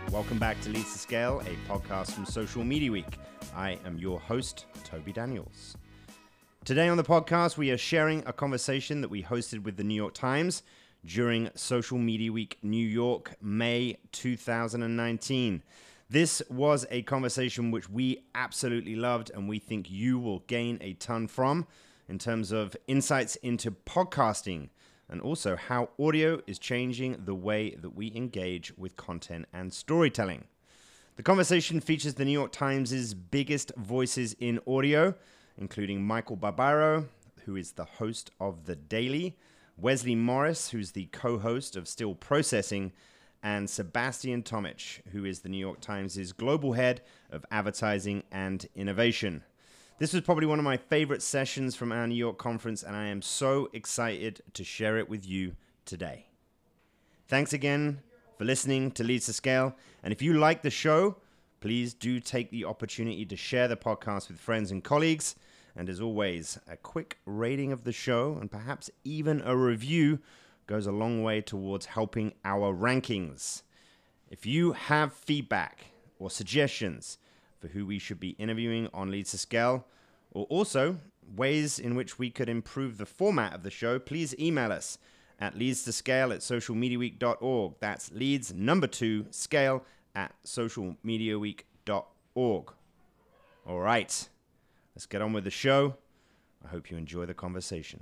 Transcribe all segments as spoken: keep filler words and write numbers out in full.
Welcome back to Leads to Scale, a podcast from Social Media Week. I am your host, Toby Daniels. Today on the podcast, we are sharing a conversation that we hosted with the New York Times during Social Media Week New York, May two thousand nineteen. This was a conversation which we absolutely loved and we think you will gain a ton from in terms of insights into podcasting and also how audio is changing the way that we engage with content and storytelling. The conversation features the New York Times' biggest voices in audio, including Michael Barbaro, who is the host of The Daily, Wesley Morris, who's the co-host of Still Processing, and Sebastian Tomic, who is the New York Times' global head of advertising and innovation. This was probably one of my favorite sessions from our New York conference, and I am so excited to share it with you today. Thanks again for listening to Leads to Scale, and if you like the show, please do take the opportunity to share the podcast with friends and colleagues, and as always, a quick rating of the show and perhaps even a review goes a long way towards helping our rankings. If you have feedback or suggestions for who we should be interviewing on Leads to Scale, or also ways in which we could improve the format of the show, please email us at leads to scale at social media week dot org. That's leads number two scale at social media week dot org. All right, let's get on with the show. I hope you enjoy the conversation.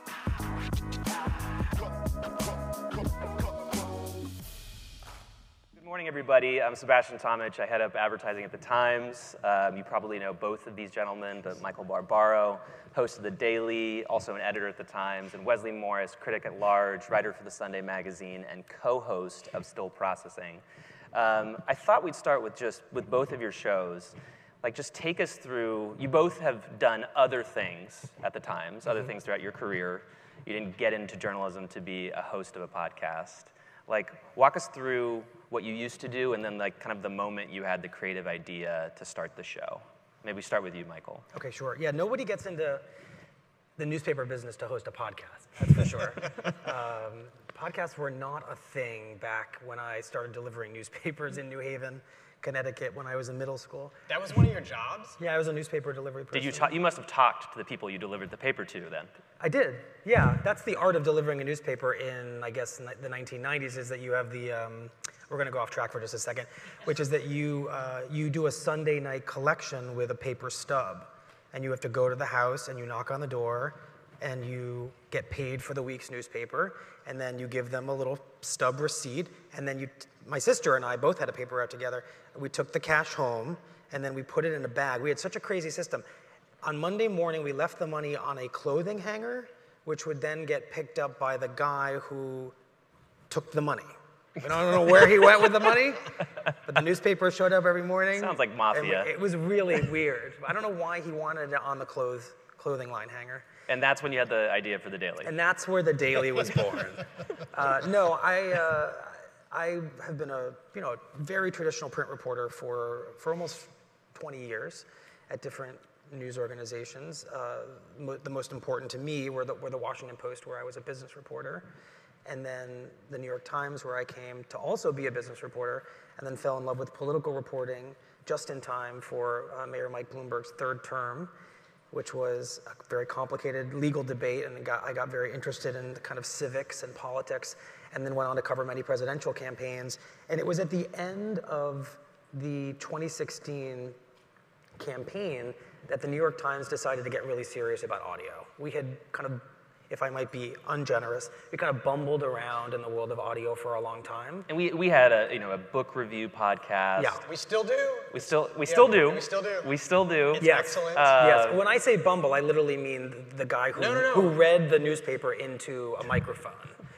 Good morning, everybody. I'm Sebastian Tomic. I head up advertising at The Times. Um, you probably know both of these gentlemen, but Michael Barbaro, host of The Daily, also an editor at The Times, and Wesley Morris, critic at large, writer for The Sunday Magazine, and co-host of Still Processing. Um, I thought we'd start with just, with both of your shows. Like, just take us through, you both have done other things at The Times, mm-hmm. other things throughout your career. You didn't get into journalism to be a host of a podcast. Like, walk us through what you used to do and then, like, kind of the moment you had the creative idea to start the show. Maybe start with you, Michael. Okay, sure. Yeah, nobody gets into the newspaper business to host a podcast, that's for sure. um, podcasts were not a thing back when I started delivering newspapers in New Haven, Connecticut, when I was in middle school. That was one of your jobs? Yeah, I was a newspaper delivery person. Did you talk? You must have talked to the people you delivered the paper to then. I did, yeah. That's the art of delivering a newspaper in, I guess, the nineteen nineties, is that you have the, um, we're going to go off track for just a second, which is that you, uh, you do a Sunday night collection with a paper stub. And you have to go to the house and you knock on the door and you get paid for the week's newspaper, and then you give them a little stub receipt, and then you, my sister and I both had a paper route together. We took the cash home, and then we put it in a bag. We had such a crazy system. On Monday morning, we left the money on a clothing hanger, which would then get picked up by the guy who took the money. I don't know where he went with the money, but the newspaper showed up every morning. Sounds like mafia. It, it was really weird. I don't know why he wanted it on the clothes, clothing line hanger. And that's when you had the idea for The Daily. And that's where The Daily was born. uh, no, I uh, I have been a you know very traditional print reporter for for almost twenty years at different news organizations. Uh, mo- the most important to me were the, were the Washington Post, where I was a business reporter, and then the New York Times, where I came to also be a business reporter, and then fell in love with political reporting just in time for uh, Mayor Mike Bloomberg's third term, which was a very complicated legal debate, and got, I got very interested in the kind of civics and politics, and then went on to cover many presidential campaigns. And it was at the end of the twenty sixteen campaign that the New York Times decided to get really serious about audio. We had kind of, if I might be ungenerous, we kind of bumbled around in the world of audio for a long time. And we we had a you know a book review podcast. Yeah. We still do. We still we Yeah, still do. we still do. We still do. It's Yes. excellent. Uh, Yes, when I say bumble, I literally mean the guy who, No, no, no. who read the newspaper into a microphone.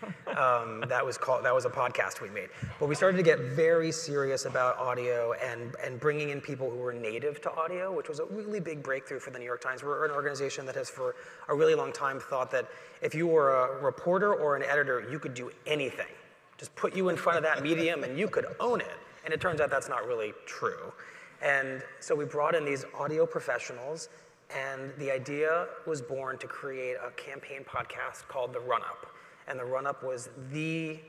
Um, that was called. That was a podcast we made. But we started to get very serious about audio and and bringing in people who were native to audio, which was a really big breakthrough for the New York Times. We're an organization that has for a really long time thought that if you were a reporter or an editor, you could do anything. Just put you in front of that medium and you could own it. And it turns out that's not really true. And so we brought in these audio professionals, and the idea was born to create a campaign podcast called The Run-Up. And The Run-Up was the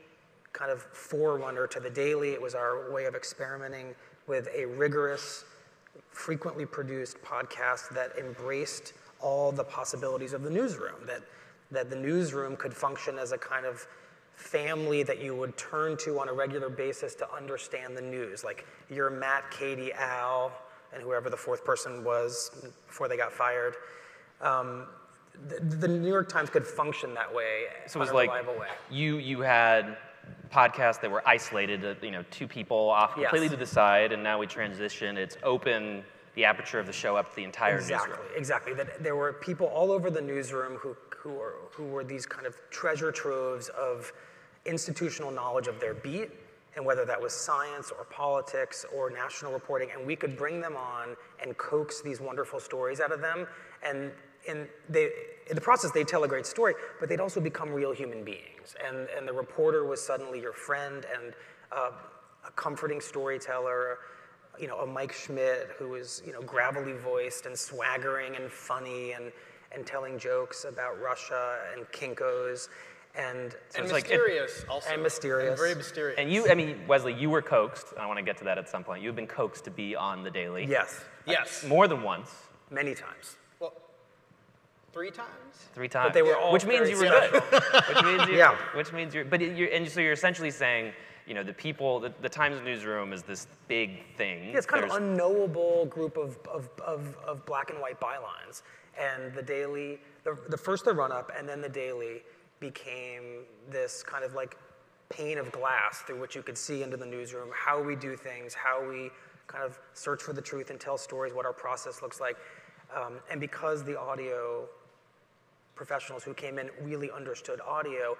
kind of forerunner to The Daily. It was our way of experimenting with a rigorous, frequently produced podcast that embraced all the possibilities of the newsroom, that, that the newsroom could function as a kind of family that you would turn to on a regular basis to understand the news. Like you're Matt, Katie, Al, and whoever the fourth person was before they got fired. Um, the, the New York Times could function that way, so it was in a like reliable way. You, you had podcasts that were isolated, uh, you know, two people off completely Yes. to the side, and now we transition. It's open the aperture of the show up to the entire exactly, newsroom. Exactly. That there were people all over the newsroom who who were who were these kind of treasure troves of institutional knowledge of their beat, and whether that was science or politics or national reporting, and we could bring them on and coax these wonderful stories out of them, and in they in the process they'd tell a great story, but they'd also become real human beings, and and the reporter was suddenly your friend and uh, a comforting storyteller. You know, a Mike Schmidt who was, you know, gravelly voiced and swaggering and funny and, and telling jokes about Russia and Kinko's and So and it's like it- mysterious also. And mysterious. And very mysterious. And you, I mean, Wesley, you were coaxed. I want to get to that at some point. You've been coaxed to be on The Daily. yes, Yes. More than once. many times. Well, three times? Three times. they were all Which means very you were good. which means you, Yeah. Which means you're, but you're, and so you're essentially saying, you know, the people, the, the Times newsroom is this big thing. Yeah, it's kind There's- of unknowable group of, of, of, of black and white bylines. And the Daily, the, the first the run-up and then the Daily became this kind of like pane of glass through which you could see into the newsroom, how we do things, how we kind of search for the truth and tell stories, what our process looks like. Um, and because the audio professionals who came in really understood audio,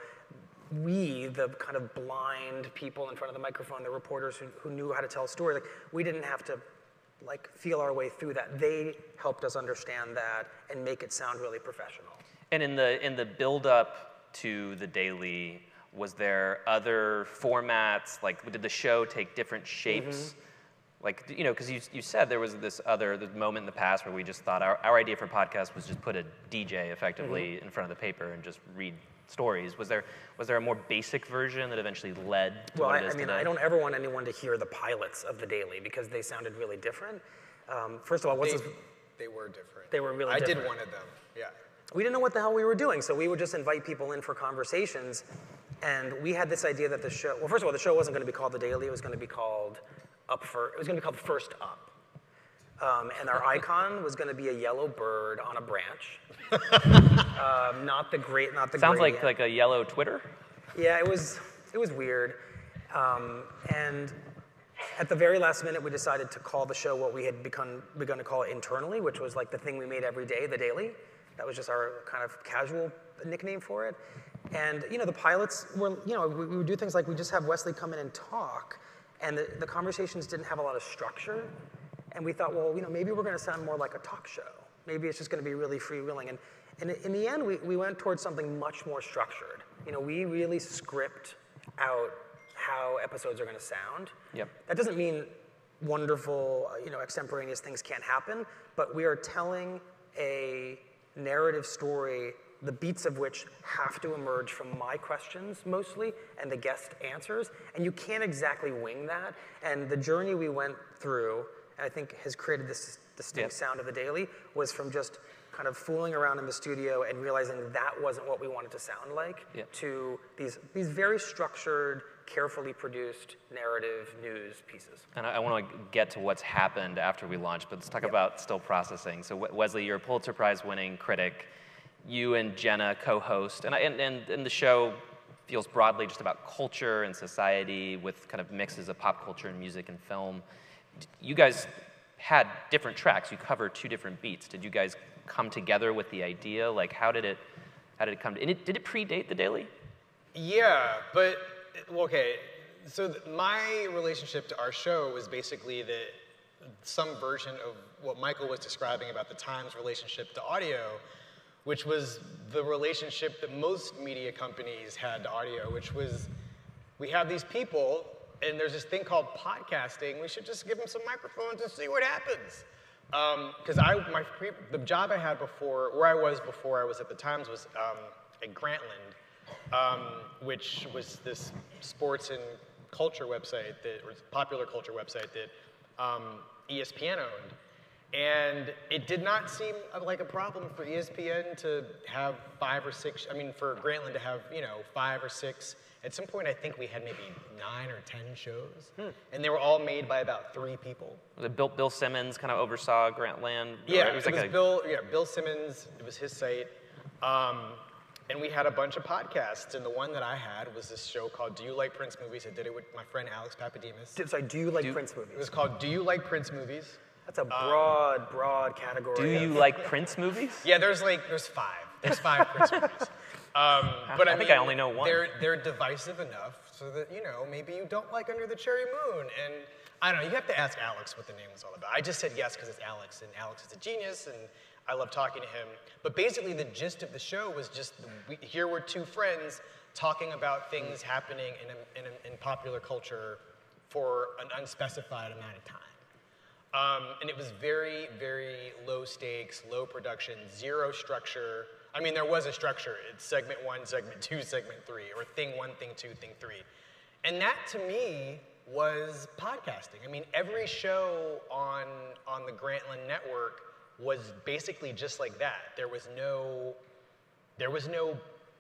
we, the kind of blind people in front of the microphone, the reporters who, who knew how to tell a story, like, we didn't have to like feel our way through that. They helped us understand that and make it sound really professional. And in the in the build up to The Daily, was there other formats? Like, did the show take different shapes? Mm-hmm. Like, you know, because you, you said there was this other this moment in the past where we just thought our, our idea for podcast was just put a D J effectively Mm-hmm. in front of the paper and just read stories. Was there was there a more basic version that eventually led to Well, what I, it is I mean, today? I don't ever want anyone to hear the pilots of The Daily because they sounded really different. Um, first of all, what's They, this? they were different. They were really I different. did one of them, yeah. We didn't know what the hell we were doing, so we would just invite people in for conversations. And we had this idea that the show, well, first of all, the show wasn't going to be called The Daily, it was going to be called Up For, it was going to be called First Up. Um, and our icon was going to be a yellow bird on a branch. um, not the great, not the Sounds like gradient. like a yellow Twitter. Yeah, it was, it was weird. Um, and at the very last minute, we decided to call the show what we had begun, begun to call it internally, which was like the thing we made every day, The Daily. That was just our kind of casual nickname for it. And, you know, the pilots were, you know, we, we would do things like we just have Wesley come in and talk, and the, the conversations didn't have a lot of structure. And we thought, well, you know, maybe we're going to sound more like a talk show. Maybe it's just going to be really freewheeling. And, and in the end, we, we went towards something much more structured. You know, we really script out how episodes are going to sound. Yep. That doesn't mean wonderful, you know, extemporaneous things can't happen, but we are telling a narrative story, the beats of which have to emerge from my questions mostly and the guest answers, and you can't exactly wing that. And the journey we went through, and I think has created this distinct Yeah. sound of The Daily, was from just kind of fooling around in the studio and realizing that wasn't what we wanted to sound like, Yeah. to these, these very structured, carefully produced narrative news pieces. And I, I want to get to what's happened after we launched, but let's talk about still processing. So We- Wesley, you're a Pulitzer Prize winning critic. You and Jenna co-host, and, I, and, and, and the show feels broadly just about culture and society with kind of mixes of pop culture and music and film. You guys had different tracks. You covered two different beats. Did you guys come together with the idea? Like, how did it, how did it come to, and it, did it predate The Daily? Yeah, but, well, okay, so th- my relationship to our show was basically that some version of what Michael was describing about the Times relationship to audio, which was the relationship that most media companies had to audio, which was, we have these people, and there's this thing called podcasting, we should just give them some microphones and see what happens. Because I, my pre- the job I had before, where I was before I was at the Times was um, at Grantland, um, which was this sports and culture website that, or popular culture website that um, E S P N owned. And it did not seem like a problem for E S P N to have five or six, I mean, for Grantland to have, you know, five or six. At some point, I think we had maybe nine or ten shows. Hmm. And they were all made by about three people. Was it Bill, Bill Simmons kind of oversaw Grantland? Yeah, it was, it like was a, Bill, yeah, Bill Simmons, it was his site. Um, and we had a bunch of podcasts, and the one that I had was this show called Do You Like Prince Movies? I did it with my friend Alex Papademos. Dude, sorry, do you like Do- Prince movies? It was called Do You Like Prince Movies? That's a broad, broad category. Do you of- like Prince movies? Yeah, there's like, there's five. There's five Prince movies. Um, but I, I think mean, I only know one. They're, they're divisive enough so that, you know, maybe you don't like Under the Cherry Moon. And I don't know, you have to ask Alex what the name was all about. I just said yes because it's Alex, and Alex is a genius, and I love talking to him. But basically the gist of the show was just, we, here were two friends talking about things happening in, a, in, a, in popular culture for an unspecified amount of time. Um, and it was very, very low stakes, low production, zero structure. I mean, there was a structure. It's segment one, segment two, segment three, or thing one, thing two, thing three. And that, to me, was podcasting. I mean, every show on, on the Grantland Network was basically just like that. There was no, there was no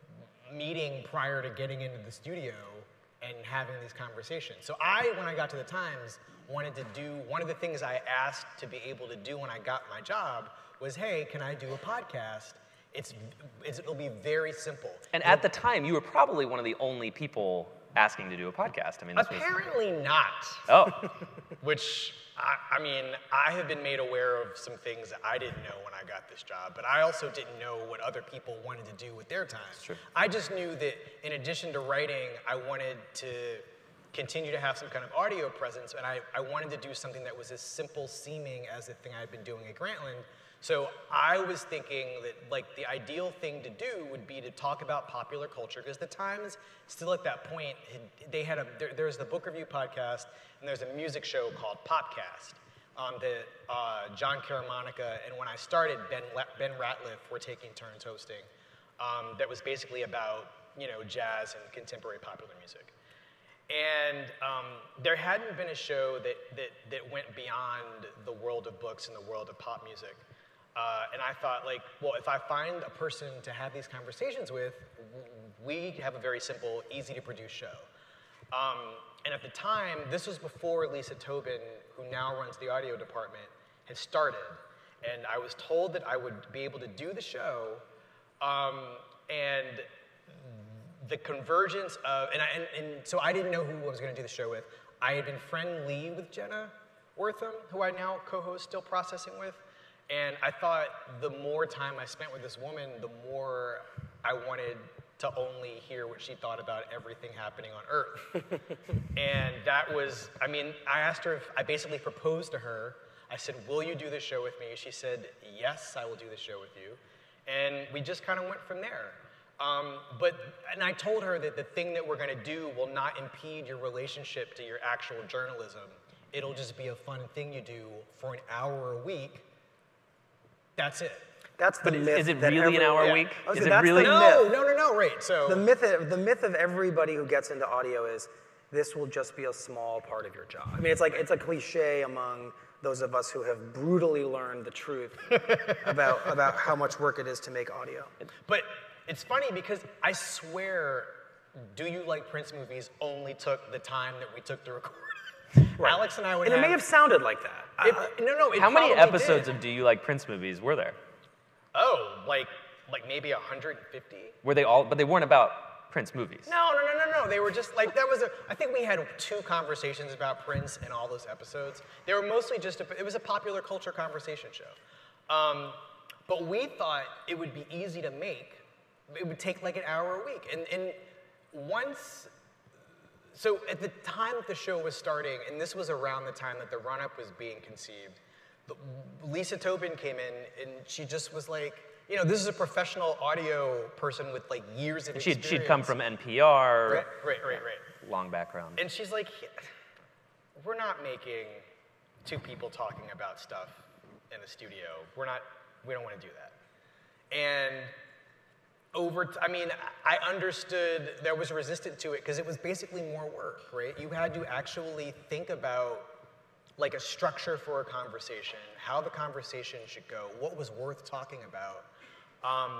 meeting prior to getting into the studio and having these conversations. So I, when I got to the Times, wanted to do, one of the things I asked to be able to do when I got my job was, hey, can I do a podcast? It's, it's, it'll be very simple. And at the time, you were probably one of the only people asking to do a podcast. I mean, this Apparently not. was, oh, Which, I, I mean, I have been made aware of some things that I didn't know when I got this job, but I also didn't know what other people wanted to do with their time. true. I just knew that in addition to writing, I wanted to continue to have some kind of audio presence, and I, I wanted to do something that was as simple seeming as the thing I'd been doing at Grantland. So I was thinking that like the ideal thing to do would be to talk about popular culture, because the Times, still at that point, had, they had a, there, there's the book review podcast, and there's a music show called Popcast um, that uh, John Caramonica, and when I started, Ben, La- Ben Ratliff were taking turns hosting, um, that was basically about, you know, jazz and contemporary popular music. And um, there hadn't been a show that, that, that went beyond the world of books and the world of pop music. Uh, and I thought, like, well, if I find a person to have these conversations with, we have a very simple, easy to produce show. Um, and at the time, this was before Lisa Tobin, who now runs the audio department, had started. And I was told that I would be able to do the show. Um, and the convergence of, and, I, and, and so I didn't know who I was going to do the show with. I had been friendly with Jenna Wortham, who I now co-host Still Processing with. And I thought the more time I spent with this woman, the more I wanted to only hear what she thought about everything happening on Earth. And that was, I mean, I asked her if, I basically proposed to her. I said, will you do the show with me? She said, yes, I will do the show with you. And we just kind of went from there. Um, but, and I told her that the thing that we're gonna do will not impede your relationship to your actual journalism. It'll just be a fun thing you do for an hour a week. That's it. That's the but is, myth. is it that really an every- hour yeah. a week? I was Is saying, it that's really? the No, myth. no, no, no, right, so. The myth, of, the myth of everybody who gets into audio is this will just be a small part of your job. I mean, it's like it's a cliche among those of us who have brutally learned the truth about about how much work it is to make audio. But it's funny because I swear, Do You Like Prince Movies only took the time that we took to record. Right. Alex and I would And have, it may have sounded like that. it, I- no, no, it How many probably episodes did. of Do You Like Prince movies were there? Oh, like, like maybe one hundred fifty? Were they all, but they weren't about Prince movies. No, no, no, no, no. They were just like, that was a, I think we had two conversations about Prince in all those episodes. They were mostly just, a, it was a popular culture conversation show. Um, but we thought it would be easy to make. It would take like an hour a week. And, and once, so at the time that the show was starting, and this was around the time that the run-up was being conceived, the- Lisa Tobin came in and she just was like, you know, this is a professional audio person with like years of She'd, experience. she'd come from N P R, Right, right, right, right. long background. And she's like, we're not making two people talking about stuff in the studio. We're not, we don't want to do that. And over, t- I mean, I understood there was resistance to it because it was basically more work, right? You had to actually think about like a structure for a conversation, how the conversation should go, what was worth talking about. Um,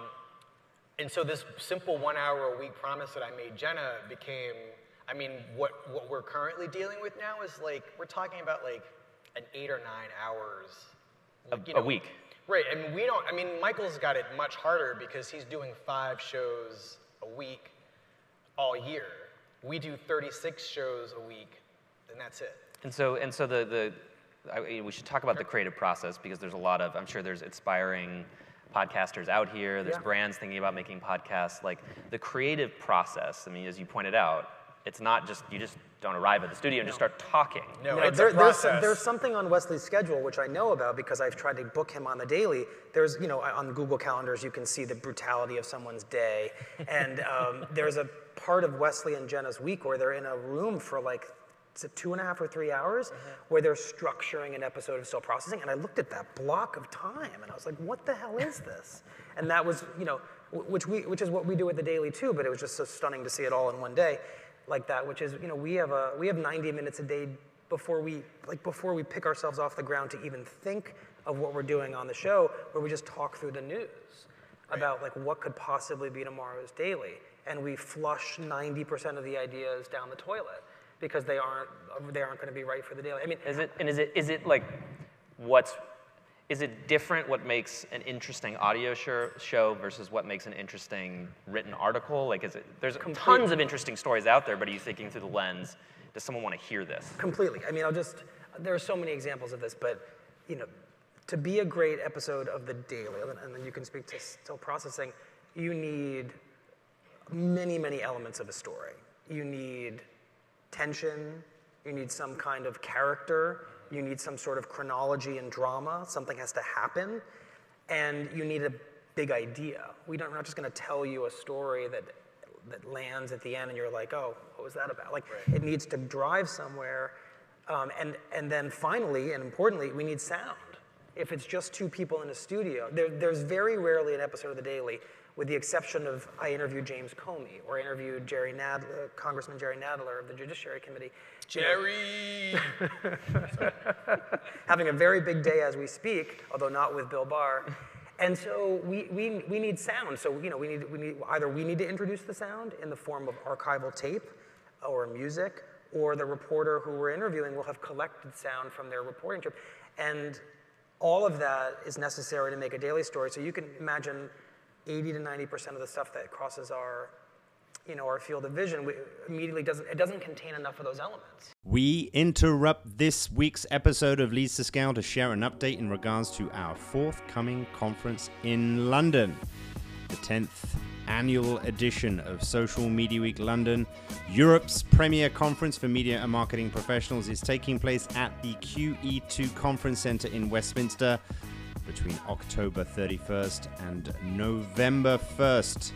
and so this simple one hour a week promise that I made Jenna became, I mean, what, what we're currently dealing with now is like, we're talking about like an eight or nine hours. Like, a, you know, a week. Right, and we don't, I mean, Michael's got it much harder because he's doing five shows a week all year. We do thirty-six shows a week, and that's it. And so, and so the, the I, we should talk about the creative process because there's a lot of, I'm sure there's inspiring podcasters out here, there's Yeah. brands thinking about making podcasts. Like the creative process, I mean, as you pointed out, it's not just, you just don't arrive at the studio and just start talking. No, No, it's there- a there's, process. there's something on Wesley's schedule which I know about because I've tried to book him on the daily. There's, you know, on Google Calendars you can see the brutality of someone's day, and um, there's a part of Wesley and Jenna's week where they're in a room for like, is it two and a half or three hours, mm-hmm. where they're structuring an episode of Still Processing, and I looked at that block of time and I was like, what the hell is this? And that was, you know, which we, which is what we do at the daily too, but it was just so stunning to see it all in one day. Like that, which is, you know, we have a we have ninety minutes a day before we like before we pick ourselves off the ground to even think of what we're doing on the show, where we just talk through the news right. about like what could possibly be tomorrow's daily, and we flush ninety percent of the ideas down the toilet because they aren't they aren't going to be right for the daily. I mean, is it and is it is it like what's Is it different what makes an interesting audio show, show versus what makes an interesting written article? Like, is it, there's Completely. tons of interesting stories out there, but are you thinking through the lens, does someone want to hear this? Completely. I mean, I'll just, there are so many examples of this, but, you know, to be a great episode of The Daily, and then you can speak to Still Processing, you need many, many elements of a story. You need tension, you need some kind of character, you need some sort of chronology and drama, something has to happen, and you need a big idea. We don't, we're not just gonna tell you a story that that lands at the end and you're like, oh, what was that about? Like, right. It needs to drive somewhere, um, and, and then finally, and importantly, we need sound. If it's just two people in a studio, there, there's very rarely an episode of The Daily, with the exception of I interviewed James Comey, or interviewed Jerry Nadler, Congressman Jerry Nadler of the Judiciary Committee. Jerry! Having a very big day as we speak, although not with Bill Barr. And so we, we, we need sound. So, you know, we need, we need, either we need to introduce the sound in the form of archival tape or music, or the reporter who we're interviewing will have collected sound from their reporting trip. And all of that is necessary to make a daily story. So you can imagine eighty to ninety percent of the stuff that crosses our, you know, our field of vision, we immediately doesn't, it doesn't contain enough of those elements. We interrupt this week's episode of Leads to Scale to share an update in regards to our forthcoming conference in London. The tenth annual edition of Social Media Week London, Europe's premier conference for media and marketing professionals, is taking place at the Q E two Conference Centre in Westminster between October thirty-first and November first.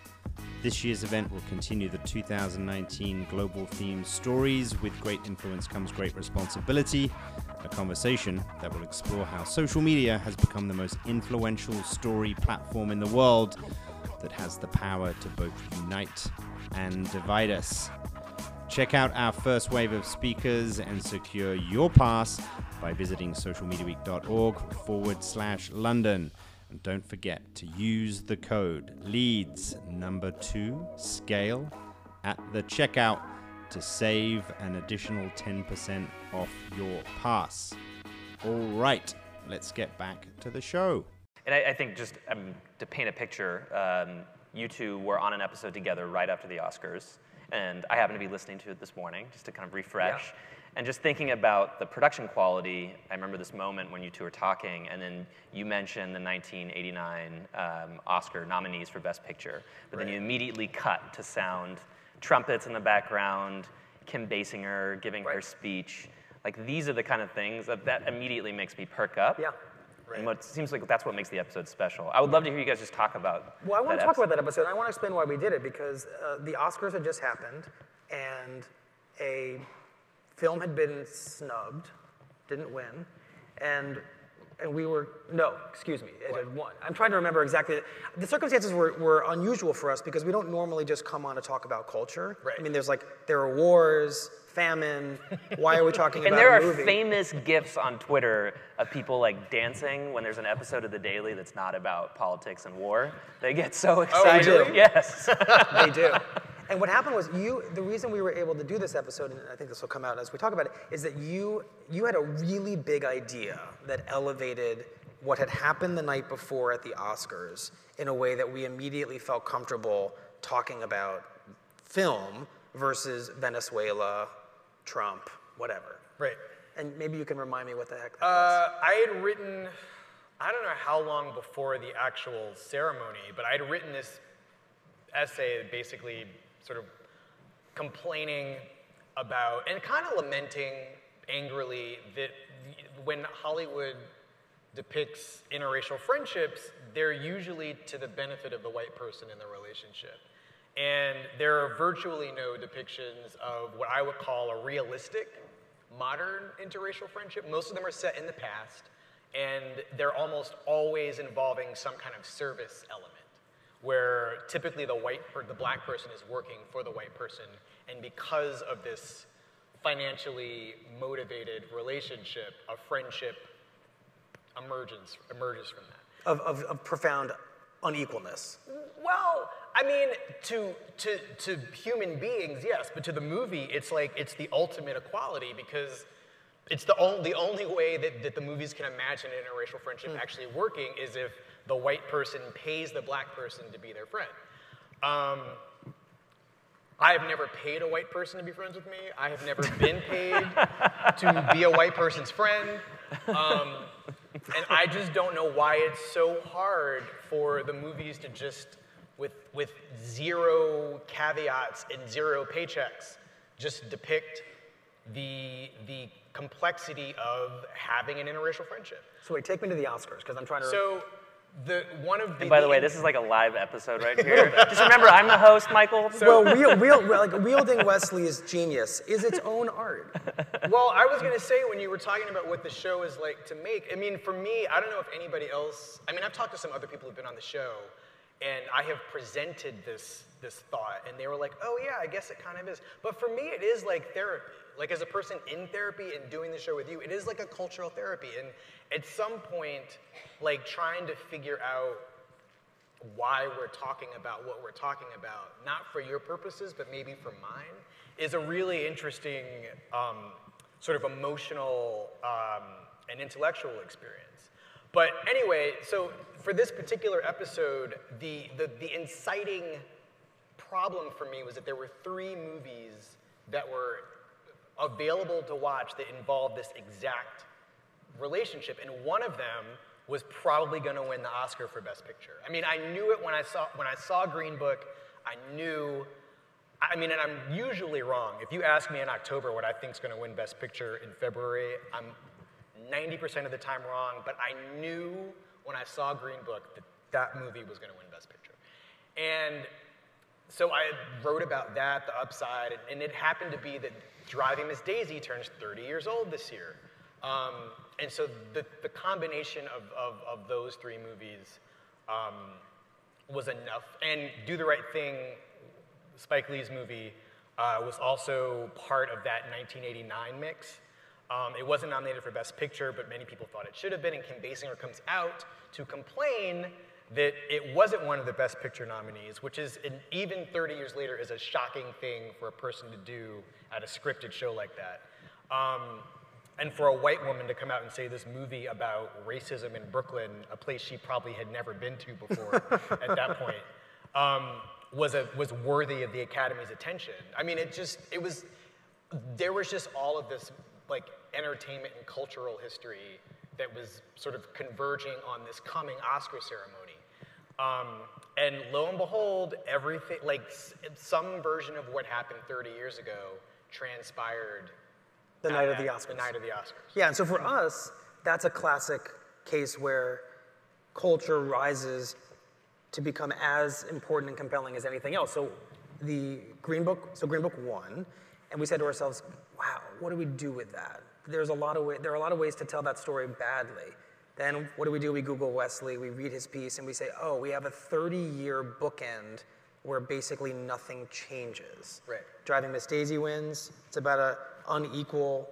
This year's event will continue the two thousand nineteen global theme Stories with Great Influence Comes Great Responsibility, a conversation that will explore how social media has become the most influential story platform in the world that has the power to both unite and divide us. Check out our first wave of speakers and secure your pass by visiting socialmediaweek.org forward slash London. And don't forget to use the code LEADS number two scale at the checkout to save an additional ten percent off your pass. All right, let's get back to the show. And I, I think just um, to paint a picture, um, you two were on an episode together right after the Oscars, and I happened to be listening to it this morning just to kind of refresh. Yeah. And just thinking about the production quality, I remember this moment when you two were talking, and then you mentioned the nineteen eighty-nine um, Oscar nominees for Best Picture, but right. then you immediately cut to sound trumpets in the background, Kim Basinger giving right. her speech. Like, these are the kind of things that, that immediately makes me perk up. Yeah. Right. And what it seems like that's what makes the episode special. I would love to hear you guys just talk about Well, I want to talk episode. about that episode. I want to explain why we did it, because uh, the Oscars had just happened, and a film had been snubbed, didn't win, and and we were, no, excuse me, it had won. I'm trying to remember exactly. The circumstances were, were unusual for us because we don't normally just come on to talk about culture. Right. I mean, there's like, there are wars, famine, why are we talking And about there a are movie? famous GIFs on Twitter of people like dancing when there's an episode of The Daily that's not about politics and war. They get so excited. really? Yes. They do. And what happened was you, the reason we were able to do this episode, and I think this will come out as we talk about it, is that you, you had a really big idea that elevated what had happened the night before at the Oscars in a way that we immediately felt comfortable talking about film versus Venezuela, Trump, whatever. Right. And maybe you can remind me what the heck that Uh, I had written, I don't know how long before the actual ceremony, but I had written this essay basically sort of complaining about and kind of lamenting angrily that when Hollywood depicts interracial friendships, they're usually to the benefit of the white person in the relationship. And there are virtually no depictions of what I would call a realistic modern interracial friendship. Most of them are set in the past, and they're almost always involving some kind of service element, where typically the white or the black person is working for the white person, and because of this financially motivated relationship, a friendship emerges emerges from that. Of, of, of profound unequalness. Well, I mean, to to to human beings, yes, but to the movie, it's like it's the ultimate equality because it's the only the only way that, that the movies can imagine an interracial friendship mm. actually working is if the white person pays the black person to be their friend. Um, I have never paid a white person to be friends with me. I have never been paid to be a white person's friend. Um, and I just don't know why it's so hard for the movies to just, with, with zero caveats and zero paychecks, just depict the, the complexity of having an interracial friendship. So wait, take me to the Oscars, because I'm trying to... So, the, one of the... And by the way, this is like a live episode right here. Just remember, I'm the host, Michael. Well, wield, wield, like, wielding Wesley's genius is its own art. Well, I was going to say, when you were talking about what the show is like to make, I mean, for me, I don't know if anybody else... I mean, I've talked to some other people who've been on the show, and I have presented this, this thought, and they were like, oh, yeah, I guess it kind of is. But for me, it is like therapy. Like, as a person in therapy and doing the show with you, it is like a cultural therapy. And at some point, like, trying to figure out why we're talking about what we're talking about, not for your purposes, but maybe for mine, is a really interesting um, sort of emotional um, and intellectual experience. But anyway, so for this particular episode, the, the, the inciting problem for me was that there were three movies that were available to watch that involved this exact relationship, and one of them was probably going to win the Oscar for Best Picture. I mean, I knew it when I saw when I saw Green Book. I knew. I mean, and I'm usually wrong. If you ask me in October what I think is going to win Best Picture in February, I'm ninety percent of the time wrong. But I knew when I saw Green Book that that movie was going to win Best Picture, and so I wrote about that, the upside, and, and it happened to be that Driving Miss Daisy turns thirty years old this year. Um, and so the, the combination of, of, of those three movies um, was enough. And Do the Right Thing, Spike Lee's movie, uh, was also part of that nineteen eighty-nine mix. Um, it wasn't nominated for Best Picture, but many people thought it should have been, and Kim Basinger comes out to complain that it wasn't one of the Best Picture nominees, which is, an, even thirty years later, is a shocking thing for a person to do at a scripted show like that. Um, and for a white woman to come out and say this movie about racism in Brooklyn, a place she probably had never been to before at that point, um, was, a, was worthy of the Academy's attention. I mean, it just, it was, there was just all of this, like, entertainment and cultural history that was sort of converging on this coming Oscar ceremony. Um, and lo and behold, everything, like some version of what happened thirty years ago transpired The night of the Oscars. The night of the Oscars. Yeah, and so for us, that's a classic case where culture rises to become as important and compelling as anything else. So the Green Book, so Green Book won, and we said to ourselves, wow, what do we do with that? There's a lot of way, there are a lot of ways to tell that story badly. Then what do we do? We Google Wesley, we read his piece, and we say, oh, we have a thirty-year bookend where basically nothing changes. Right. Driving Miss Daisy wins. It's about a unequal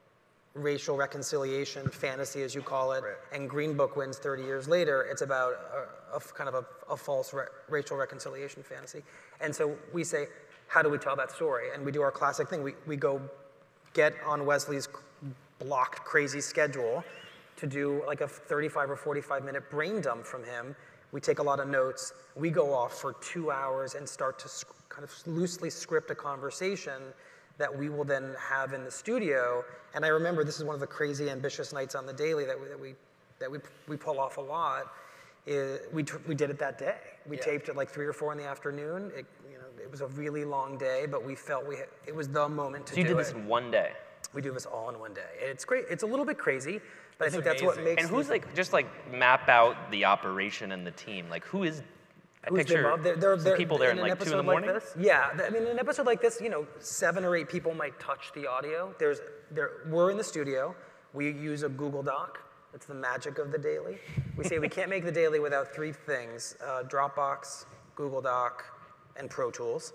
racial reconciliation fantasy, as you call it. Right. And Green Book wins thirty years later. It's about a, a kind of a, a false re- racial reconciliation fantasy. And so we say, how do we tell that story? And we do our classic thing. We, we go get on Wesley's blocked, crazy schedule to do like a thirty-five or forty-five minute brain dump from him. We take a lot of notes. We go off for two hours and start to sc- kind of loosely script a conversation that we will then have in the studio. And I remember this is one of the crazy ambitious nights on the Daily that we that we that we, we pull off a lot. Is we t- we did it that day. We Yeah. taped at like three or four in the afternoon. It, you know, it was a really long day, but we felt we had, it was the moment to So you do did it. this in one day. We do this all in one day. It's great. It's a little bit crazy, but It's I think that's what amazing. makes. And who's the- like, just like map out the operation and the team. Like who is, I Who's picture involved? There, there, some there, people there in an like two in episode the morning. Like this, yeah, th- I mean, in an episode like this, you know, seven or eight people might touch the audio. There's, there, we're in the studio. We use a Google Doc. It's the magic of the Daily. We say we can't make the Daily without three things: uh, Dropbox, Google Doc, and Pro Tools,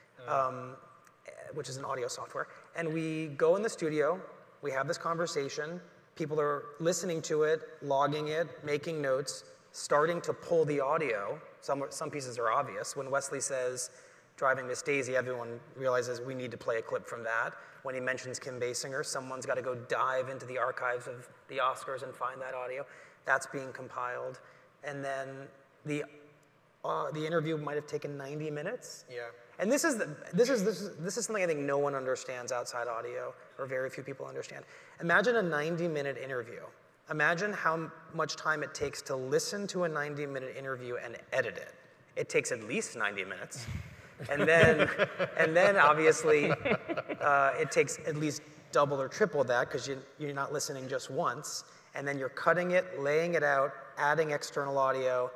um, which is an audio software. And we go in the studio. We have this conversation. People are listening to it, logging it, making notes, starting to pull the audio. Some, some pieces are obvious. When Wesley says, driving Miss Daisy, everyone realizes we need to play a clip from that. When he mentions Kim Basinger, someone's got to go dive into the archives of the Oscars and find that audio. That's being compiled. And then the, uh, the interview might have taken ninety minutes. Yeah. And this is, the, this, is, this, is, this is something I think no one understands outside audio, or very few people understand. Imagine a ninety minute interview. Imagine how much time it takes to listen to a ninety minute interview and edit it. It takes at least ninety minutes. And then, and then obviously, uh, it takes at least double or triple that, because you, you're not listening just once. And then you're cutting it, laying it out, adding external audio,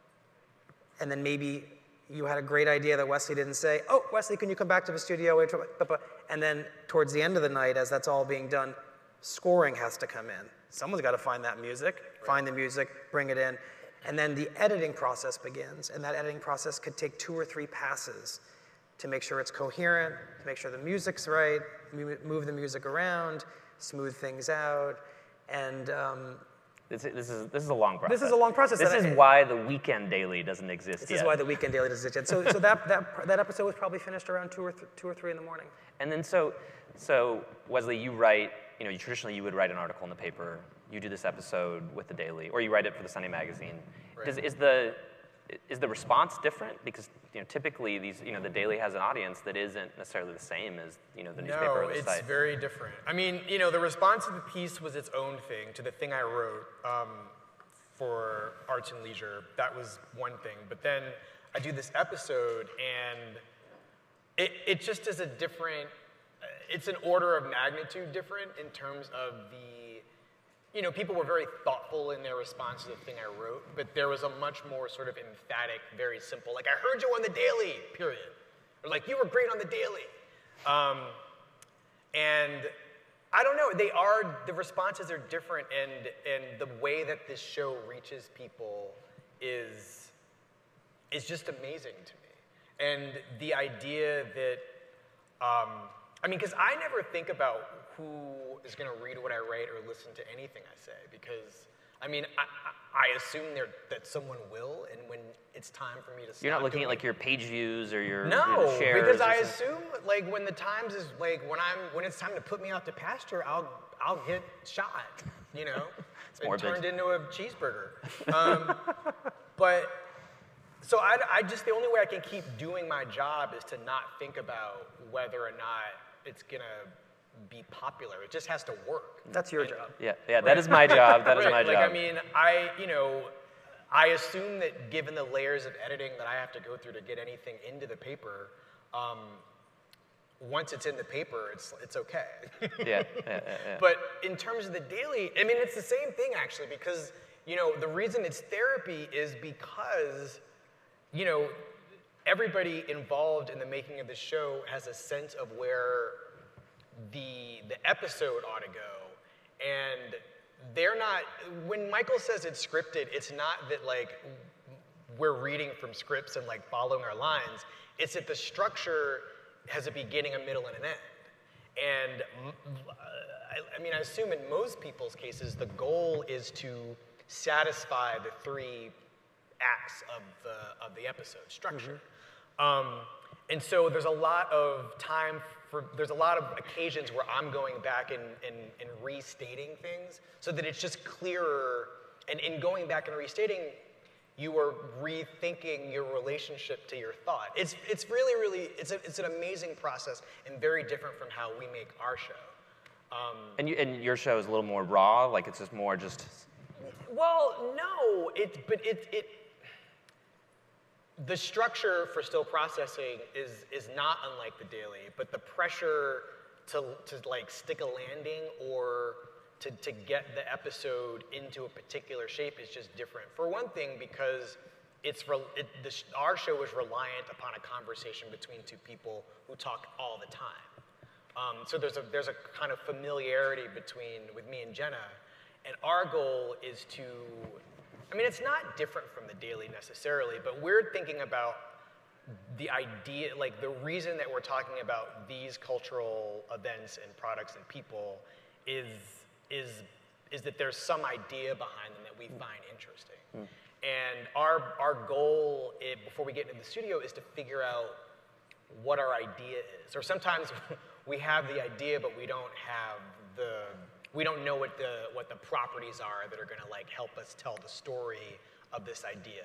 and then maybe you had a great idea that Wesley didn't say, oh, Wesley, can you come back to the studio? And then towards the end of the night, as that's all being done, scoring has to come in. Someone's got to find that music, find the music, bring it in. And then the editing process begins. And that editing process could take two or three passes to make sure it's coherent, to make sure the music's right, move the music around, smooth things out. And um, This, this is this is a long process. This is a long process. This and is I- why the Weekend Daily doesn't exist This yet. is why the Weekend Daily doesn't exist. So, so that, that, that episode was probably finished around two or, th- two or three in the morning. And then so, so Wesley, you write, you know, you, traditionally you would write an article in the paper. You do this episode with the Daily, or you write it for the Sunday magazine. Right. Does, is the is the response different? Because you know, typically these, you know, the Daily has an audience that isn't necessarily the same as you know the newspaper No, or the it's site. very different. I mean, you know, the response to the piece was its own thing, to the thing I wrote um, for Arts and Leisure. That was one thing. But then I do this episode, and it, it just is a different, it's an order of magnitude different in terms of the, you know, people were very thoughtful in their response to the thing I wrote, but there was a much more sort of emphatic, very simple, like, I heard you on the Daily, period. Or like, you were great on the Daily. Um, and I don't know, they are, the responses are different, and, and the way that this show reaches people is, is just amazing to me. And the idea that, um, I mean, because I never think about who is going to read what I write or listen to anything I say, because, I mean, I, I, I assume there, that someone will, and when it's time for me to stop You're not looking doing at like it- your page views or your, no, your shares. because or I something. assume like when the Times is like when I'm when it's time to put me out to pasture, I'll I'll get shot, you know, and morbid. turned into a cheeseburger. Um, but so I, I just the only way I can keep doing my job is to not think about whether or not it's gonna be popular. It just has to work. That's your job. Yeah, yeah, that is my job. That is Right, my like, job. I mean, I, you know, I assume that given the layers of editing that I have to go through to get anything into the paper, um, once it's in the paper, it's it's okay. yeah, yeah, yeah, yeah. But in terms of the Daily, I mean, it's the same thing actually, because, you know, the reason it's therapy is because, you know, everybody involved in the making of the show has a sense of where the the episode ought to go, and they're not, when Michael says it's scripted, it's not that like we're reading from scripts and like following our lines. It's that the structure has a beginning, a middle, and an end. And I, I mean, I assume in most people's cases, the goal is to satisfy the three acts of the of the episode structure. Mm-hmm. um, and so there's a lot of time for, there's a lot of occasions where I'm going back and, and, and restating things so that it's just clearer. And in going back and restating, you are rethinking your relationship to your thought. It's it's really, really, it's, a, it's an amazing process and very different from how we make our show. Um, and, you, and your show is a little more raw, like it's just more just... Well, no, it, but it, it, the structure for still processing is, is not unlike The Daily, but the pressure to, to like stick a landing or to, to get the episode into a particular shape is just different. For one thing, because it's re, it, the, our show is reliant upon a conversation between two people who talk all the time. Um, so there's a, there's a kind of familiarity between, with me and Jenna, and our goal is to, I mean, it's not different from The Daily necessarily, but we're thinking about the idea, like the reason that we're talking about these cultural events and products and people is, is, is that there's some idea behind them that we find interesting. Mm. And our, our goal, is, before we get into the studio, is to figure out what our idea is. Or sometimes we have the idea, but we don't have the, we don't know what the, what the properties are that are gonna like help us tell the story of this idea.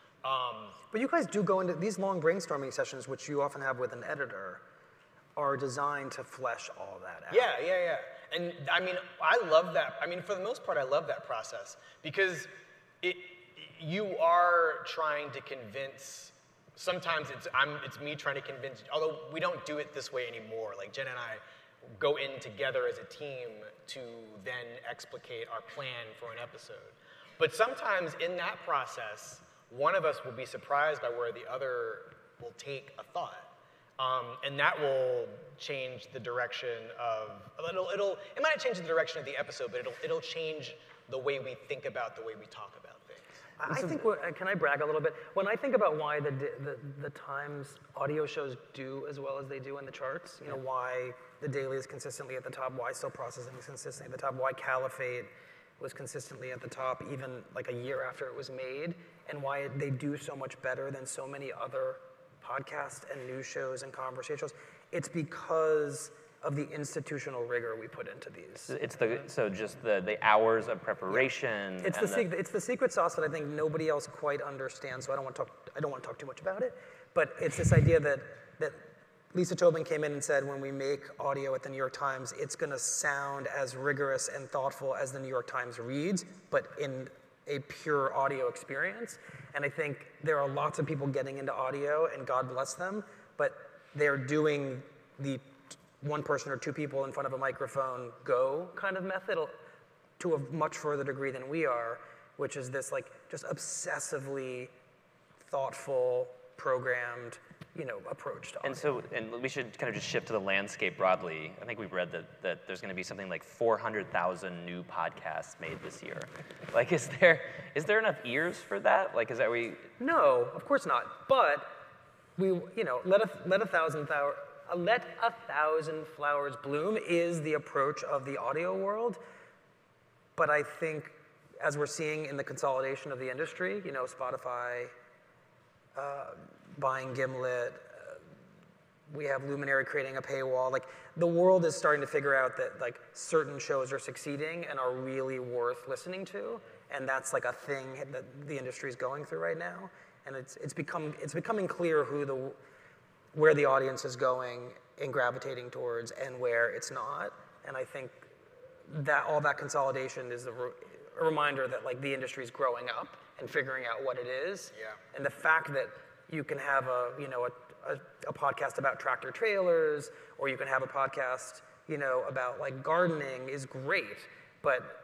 Um, but you guys do go into, these long brainstorming sessions, which you often have with an editor, are designed to flesh all that out. Yeah, yeah, yeah. And I mean, I love that. I mean, for the most part, I love that process because it, you are trying to convince, sometimes it's, I'm, it's me trying to convince, although we don't do it this way anymore. Like Jen and I go in together as a team to then explicate our plan for an episode. But sometimes in that process, one of us will be surprised by where the other will take a thought. Um, and that will change the direction of, it'll, it'll, it might not change the direction of the episode, but it'll, it'll change the way we think about the way we talk about things. I think, what, can I brag a little bit? When I think about why the, the, the Times audio shows do as well as they do in the charts, you know, why The Daily is consistently at the top, why Still Processing is consistently at the top, why Caliphate was consistently at the top even like a year after it was made, and why they do so much better than so many other podcasts and news shows and conversations. It's because of the institutional rigor we put into these. It's the so just the the hours of preparation. Yeah. It's the, the it's the secret sauce that I think nobody else quite understands. So I don't want to talk I don't want to talk too much about it. But it's this idea that that Lisa Tobin came in and said, when we make audio at the New York Times, it's going to sound as rigorous and thoughtful as the New York Times reads, but in a pure audio experience. And I think there are lots of people getting into audio, and God bless them, but they're doing the one person or two people in front of a microphone go kind of method to a much further degree than we are, which is this like just obsessively thoughtful, programmed, you know, approach to audio. And so, and we should kind of just shift to the landscape broadly. I think we've read that, that there's going to be something like four hundred thousand new podcasts made this year. Like, is there is there enough ears for that? Like, is that we? No, of course not. But we, you know, let a let a thousand flower, uh, let a thousand flowers bloom is the approach of the audio world. But I think, as we're seeing in the consolidation of the industry, you know, Spotify. Uh, buying Gimlet, uh, we have Luminary creating a paywall. Like, the world is starting to figure out that like certain shows are succeeding and are really worth listening to, and that's like a thing that the industry is going through right now. And it's it's become it's becoming clear who the where the audience is going and gravitating towards, and where it's not. And I think that all that consolidation is a, re- a reminder that like the industry is growing up and figuring out what it is. Yeah. And the fact that you can have a, you know, a, a, a podcast about tractor trailers, or you can have a podcast, you know, about like gardening is great, but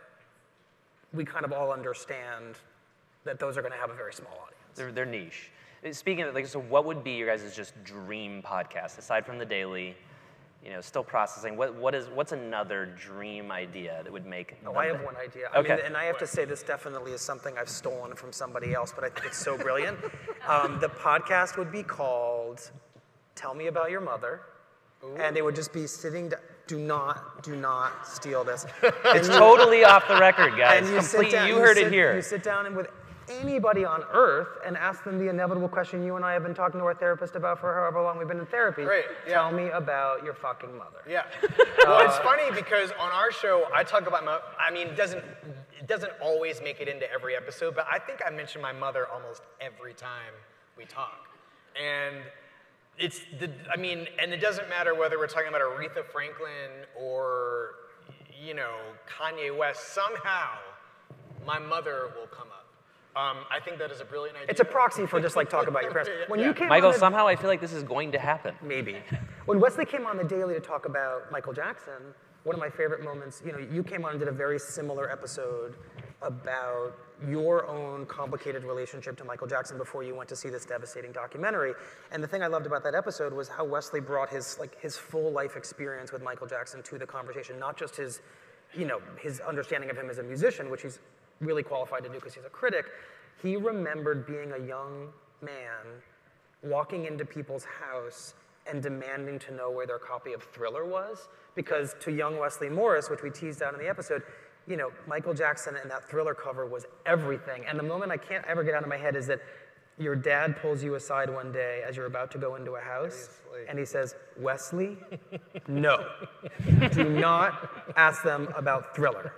we kind of all understand that those are going to have a very small audience. They're, they're niche. Speaking of, like, so what would be your guys' just dream podcast, aside from The Daily? you know, still processing. What what is what's another dream idea that would make? Oh, the I have be- one idea. I Okay. mean, and I have to say this definitely is something I've stolen from somebody else, but I think it's so brilliant. Um, the podcast would be called "Tell Me About Your Mother," Ooh. And it would just be sitting. D- do not, do not steal this. It's totally off the record, guys. And you Complete, sit down. you you heard sit, it here. You sit down and with anybody on earth and ask them the inevitable question you and I have been talking to our therapist about for however long we've been in therapy. Right, yeah. Tell me about your fucking mother. Yeah. Well, it's funny because on our show, I talk about my, I mean, it doesn't, it doesn't always make it into every episode, but I think I mention my mother almost every time we talk. And it's, the, I mean, and it doesn't matter whether we're talking about Aretha Franklin or, you know, Kanye West, somehow my mother will come up. Um, I think that is a brilliant idea. It's a proxy for just like talk about your parents. When yeah. you came Michael, on the, somehow I feel like this is going to happen. maybe. When Wesley came on The Daily to talk about Michael Jackson, one of my favorite moments, you know, you came on and did a very similar episode about your own complicated relationship to Michael Jackson before you went to see this devastating documentary. And the thing I loved about that episode was how Wesley brought his like his full life experience with Michael Jackson to the conversation, not just his, you know, his understanding of him as a musician, which he's really qualified to do because he's a critic. He remembered being a young man walking into people's house and demanding to know where their copy of Thriller was, because to young Wesley Morris, which we teased out in the episode, you know, Michael Jackson and that Thriller cover was everything. And the moment I can't ever get out of my head is that your dad pulls you aside one day as you're about to go into a house, and he says, Wesley, no, do not ask them about Thriller.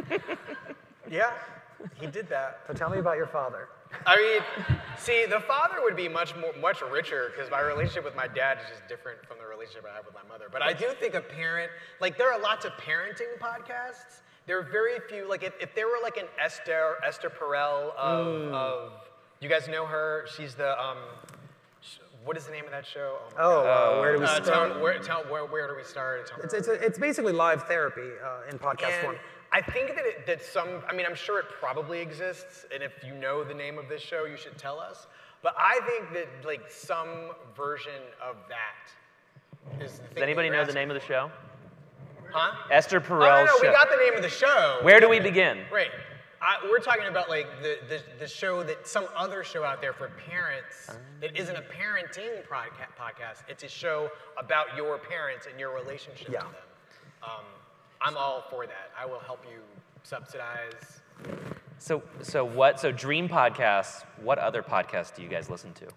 Yeah, he did that. So tell me about your father. I mean, see, the father would be much more, much richer because my relationship with my dad is just different from the relationship I have with my mother. But I do think a parent, like there are lots of parenting podcasts. There are very few, like if, if there were like an Esther, Esther Perel of, mm. of, you guys know her? She's the, um, sh- what is the name of that show? Oh, oh uh, where do we uh, start? Tell, where, tell, where, where do we start? It's, it's, a, it's basically live therapy uh, in podcast and form. I think that, it, that some, I mean, I'm sure it probably exists, and if you know the name of this show, you should tell us. But I think that, like, some version of that is the thing. Does anybody know the name for. of the show? Huh? Esther Perel's oh, no, no, show. We got the name of the show. Where do we begin? Right. I, we're talking about, like, the, the, the show that, some other show out there for parents that isn't a parenting podca- podcast. It's a show about your parents and your relationship yeah. to them. Um, I'm all for that. I will help you subsidize. So, so what? So, Dream Podcasts. What other podcasts do you guys listen to?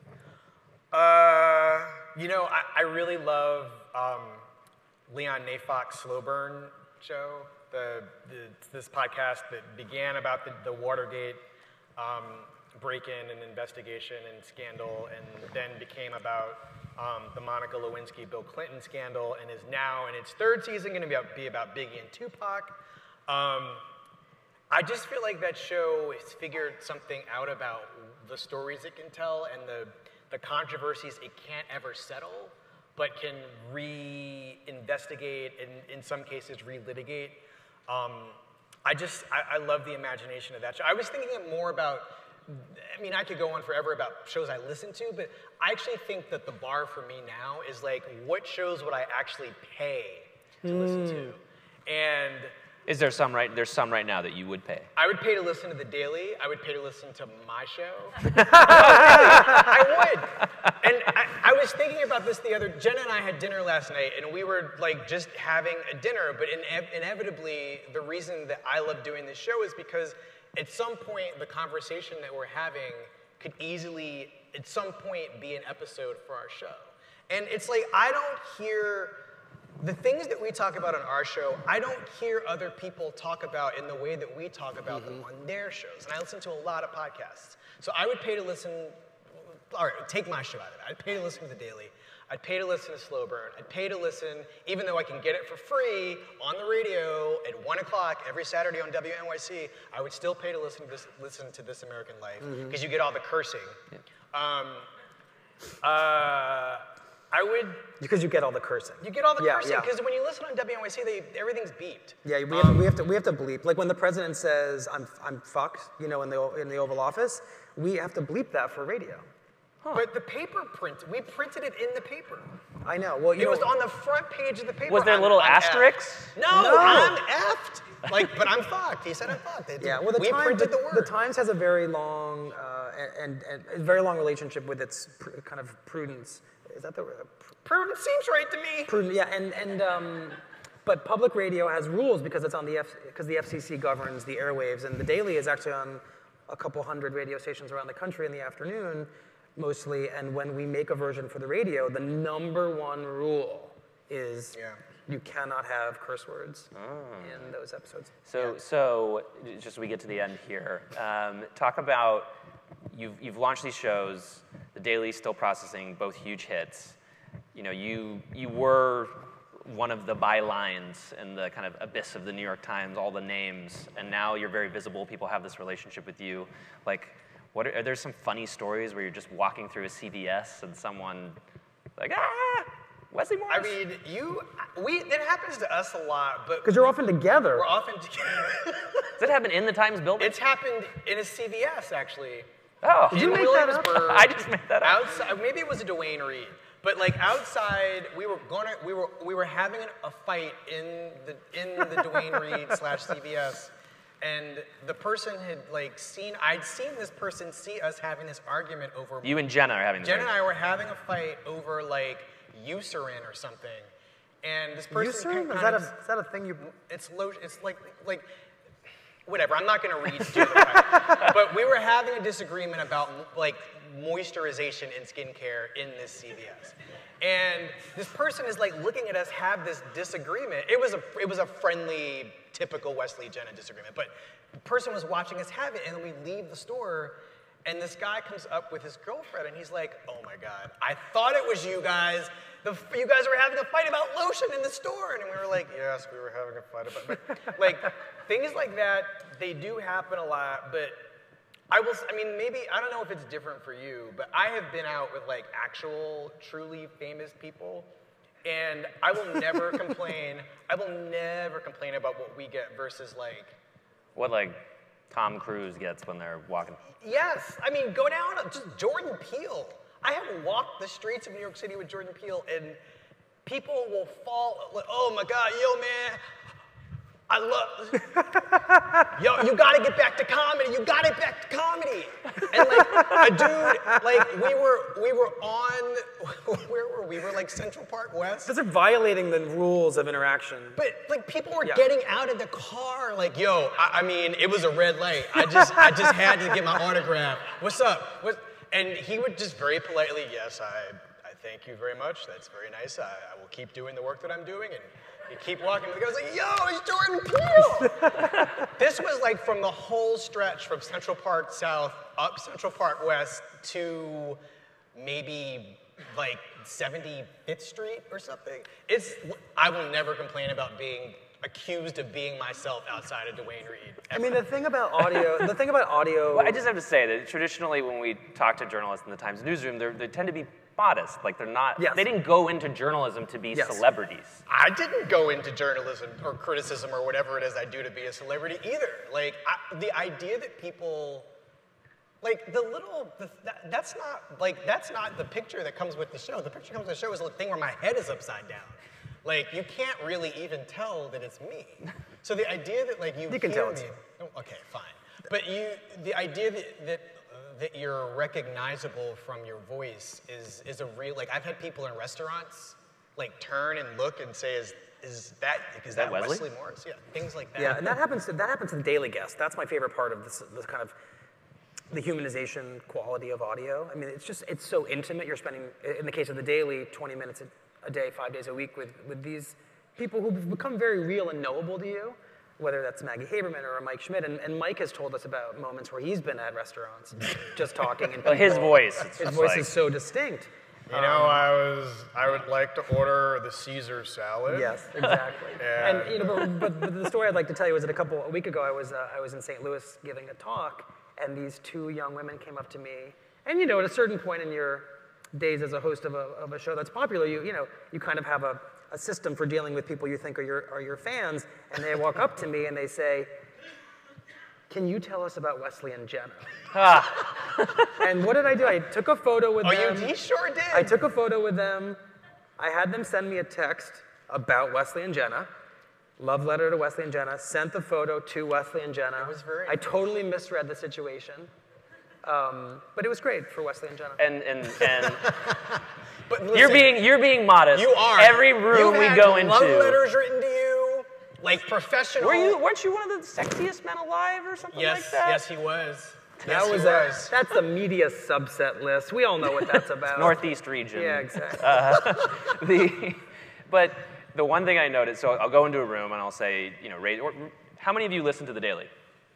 Uh, you know, I, I really love um, Leon Neyfak's Slow Burn show. The, the this podcast that began about the, the Watergate um, break-in and investigation and scandal, and then became about Um, the Monica Lewinsky, Bill Clinton scandal, and is now in its third season going to be about, be about Biggie and Tupac. Um, I just feel like that show has figured something out about the stories it can tell and the, the controversies it can't ever settle, but can re-investigate and in some cases re-litigate. Um, I just, I, I love the imagination of that show. I was thinking more about, I mean, I could go on forever about shows I listen to, but I actually think that the bar for me now is like, what shows would I actually pay to mm. listen to? And is there some right? There's some right now that you would pay. I would pay to listen to The Daily. I would pay to listen to my show. I would. And I, I was thinking about this the other. Jenna and I had dinner last night, and we were like just having a dinner. But ine- inevitably, the reason that I love doing this show is because at some point, the conversation that we're having could easily, at some point, be an episode for our show. And it's like, I don't hear, the things that we talk about on our show, I don't hear other people talk about in the way that we talk about mm-hmm. them on their shows. And I listen to a lot of podcasts. So I would pay to listen, all right, take my show out of it. I'd pay to listen to The Daily. I'd pay to listen to Slow Burn. I'd pay to listen, even though I can get it for free on the radio at one o'clock every Saturday on W N Y C, I would still pay to listen to This, listen to This American Life, because mm-hmm. you get all the cursing. Yeah. Um, uh, I would... Because you get all the cursing. You get all the yeah, cursing, because yeah. when you listen on W N Y C, they, everything's beeped. Yeah, we um, have, to, we, have to, we have to bleep. Like when the president says, I'm, I'm fucked, you know, in the, in the Oval Office, we have to bleep that for radio. But the paper print, we printed it in the paper. I know. Well, you It know, was on the front page of the paper. Was there I'm- little I'm asterisks? effed. No, No. I'm effed. Like, but I'm fucked. He said I'm fucked. It- yeah. Well, the we Times, printed the, the word. the Times has a very long uh, and, and a very long relationship with its pr- kind of prudence. Is that the word? Prudence seems right to me. Prudent, yeah, and and um, but public radio has rules because it's on the F because the F C C governs the airwaves, and the Daily is actually on a couple hundred radio stations around the country in the afternoon, mostly. And when we make a version for the radio, the number one rule is Yeah. you cannot have curse words in those episodes. So, so just so we get to the end here, um, talk about you've you've launched these shows. The Daily's still processing, both huge hits. You know, you you were one of the bylines in the kind of abyss of the New York Times, all the names, and now you're very visible. People have this relationship with you. Like, what are, are there some funny stories where you're just walking through a C V S and someone like, ah, Wesley Morris? I mean, you, we, it happens to us a lot, but Because you're often together. we're often together. Does that happen in the Times building? It's happened in a C V S, actually. oh, Did you in make that up? Williamsburg. I just made that up. Outside, maybe it was a Dwayne Reed, but like outside, we were gonna, we were, we were having a fight in the in the Dwayne Reed slash C V S, and the person had like seen, I'd seen this person see us having this argument over. You and Jenna are having this Jen and argument. I were having a fight over like Eucerin or something, and this person. Eucerin? kind Is that a of- is that a thing you? It's low. It's like like. Whatever. I'm not going to read to you the fact. But we were having a disagreement about like moisturization in skincare in this C V S, and this person is like looking at us have this disagreement. It was a it was a friendly, typical Wesley Jenna disagreement, but the person was watching us have it, and then we leave the store. And this guy comes up with his girlfriend, and he's like, "Oh my God, I thought it was you guys. The, you guys were having a fight about lotion in the store." And we were like, "Yes, we were having a fight about." But like things like that, they do happen a lot. But I will. I mean, maybe I don't know if it's different for you, but I have been out with like actual, truly famous people, and I will never complain. I will never complain about what we get versus like. What like Tom Cruise gets when they're walking. Yes, I mean, go down, just Jordan Peele. I have walked the streets of New York City with Jordan Peele, and people will fall, like, oh my God, yo, man, I love, yo, you gotta get back to comedy, you gotta get back to comedy. And like, a dude, like, we were, we were on, where were we? We were like Central Park West. Those are violating the rules of interaction. But like people were Yeah. getting out of the car, like, yo, I, I mean, it was a red light. I just, I just had to get my autograph. What's up? What? And he would just very politely, yes, I, I thank you very much. That's very nice. I, I will keep doing the work that I'm doing. And you keep walking. And the guy's like, yo, it's Jordan Peele. This was like from the whole stretch from Central Park South up Central Park West to maybe like seventy-fifth Street or something. It's, I will never complain about being accused of being myself outside of Dwayne Reed. I mean, the thing about audio, the thing about audio. Well, I just have to say that traditionally when we talk to journalists in the Times newsroom, they're, they tend to be modest. Like they're not, Yes. they didn't go into journalism to be Yes. celebrities. I didn't go into journalism or criticism or whatever it is I do to be a celebrity either. Like, I, the idea that people, like, the little, the, that, that's not, like, that's not the picture that comes with the show. The picture that comes with the show is a thing where my head is upside down. Like, you can't really even tell that it's me. So the idea that, like, you, You can hear tell it's me, you. oh, okay, fine. But you, the idea that, that that you're recognizable from your voice is is a real, like, I've had people in restaurants like turn and look and say, is is that is that that Wesley? Wesley Morris? Yeah, things like that. Yeah, and that happens. To, that happens to the Daily Guest. That's my favorite part of this, this kind of the humanization quality of audio. I mean, it's just it's so intimate. You're spending, in the case of the Daily, twenty minutes a, a day, five days a week with with these people who've become very real and knowable to you. Whether that's Maggie Haberman or Mike Schmidt, and, and Mike has told us about moments where he's been at restaurants, just talking. And Well, his people- voice, it's his just voice like- is so distinct. You know, I was, I would like to order the Caesar salad. Yes, exactly. Yeah. And you know, but, but, but the story I'd like to tell you is that a couple a week ago I was uh, I was in Saint Louis giving a talk, and these two young women came up to me, and you know, at a certain point in your days as a host of a of a show that's popular, you you know, you kind of have a, a system for dealing with people you think are your are your fans, and they walk up to me and they say, can you tell us about Wesley and Jenna? Ah. And what did I do? I took a photo with Oh, them. you he sure did. I took a photo with them. I had them send me a text about Wesley and Jenna. Love letter to Wesley and Jenna. Sent the photo to Wesley and Jenna. It was very I totally misread the situation. Um, but it was great for Wesley and Jenna. And and and But you're listen, being you're being modest. you are. Every room you we had go into. love letters written to you, like professional. Were you weren't you one of the sexiest men alive or something Yes, like that? yes, he was. that yes, was he a, was. that's the media subset list. We all know what that's about. Northeast region. Yeah, exactly. the, but the one thing I noticed, so I'll go into a room and I'll say, you know, rate, or, how many of you listen to The Daily?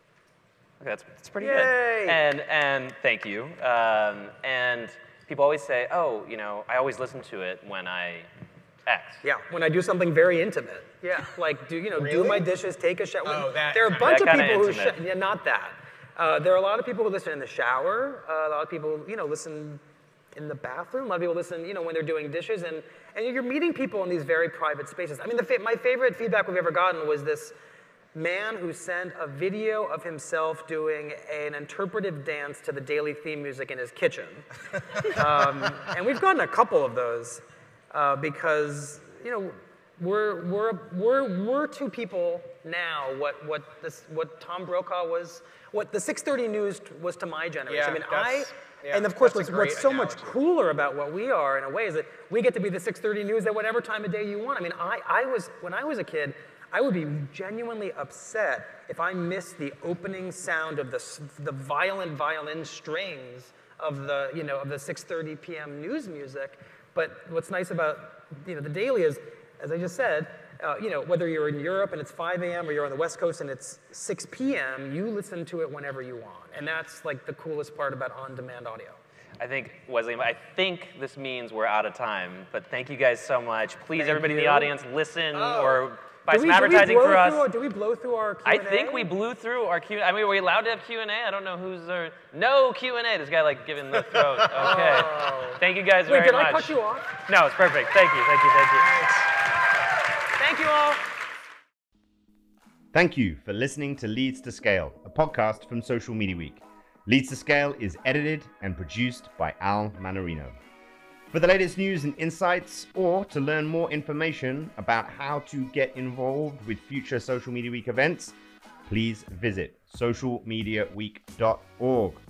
Okay, that's, that's pretty Yay. good. And, and thank you. Um, and people always say, oh, you know, I always listen to it when I X. Yeah, when I do something very intimate. Yeah, like do you know do Really? my dishes, take a shower. Oh, that there are a kind- bunch That of kinda people who intimate. sh- yeah, not that. Uh, there are a lot of people who listen in the shower. Uh, a lot of people, you know, listen in the bathroom. A lot of people listen, you know, when they're doing dishes, and and you're meeting people in these very private spaces. I mean, the fa- my favorite feedback we've ever gotten was this man who sent a video of himself doing an interpretive dance to the Daily theme music in his kitchen. um, and we've gotten a couple of those uh, because, you know, we're, we're, we're, we're two people now what, what, this, what Tom Brokaw was, what the six thirty News was to my generation. Yeah, I mean, I, that's- yeah, and of course, that's what's, a great what's so much analogy. cooler about what we are in a way is that we get to be the six thirty News at whatever time of day you want. I mean, I, I was, when I was a kid, I would be genuinely upset if I missed the opening sound of the, s- the violent violin strings of the, you know, of the six thirty p m news music. But what's nice about, you know, The Daily is, as I just said, uh, you know, whether you're in Europe and it's five a m or you're on the West Coast and it's six p m, you listen to it whenever you want. And that's like the coolest part about on-demand audio. I think, Wesley, I think this means we're out of time, but thank you guys so much. Please, Thank everybody in you. the audience, listen Oh. or buy Do some we- do we advertising blow for us. through our- do we blow through our Q I and A? think we blew through our Q. I mean, were we allowed to have Q and A? I don't know who's there. No Q and A. This guy like giving the throat. Okay. Thank you guys Wait, very did much. I cut you off? No, it's perfect. Thank you. Thank you. Thank you. Thank you all. Thank you for listening to Leads to Scale, a podcast from Social Media Week. Leads to Scale is edited and produced by Al Manarino. For the latest news and insights, or to learn more information about how to get involved with future Social Media Week events, please visit social media week dot org.